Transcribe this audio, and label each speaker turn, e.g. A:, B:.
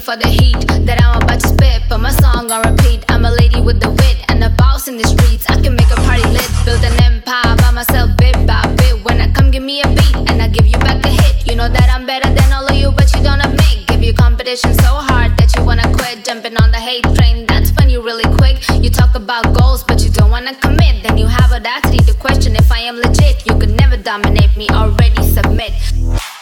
A: for the heat that I'm about to spit. Put my song on repeat. I'm a lady with the wit and a boss in the streets. I can make a party lit, build an empire by myself bit by bit. When I come, give me a beat and I give you back a hit. You know that I'm better than all of you, but you don't admit. Give you competition so hard that you wanna quit. Jumping on the hate train, that's when you really quick. You talk about goals, but you don't wanna commit. Then you have audacity to question if I am legit. You could never dominate me, already submit.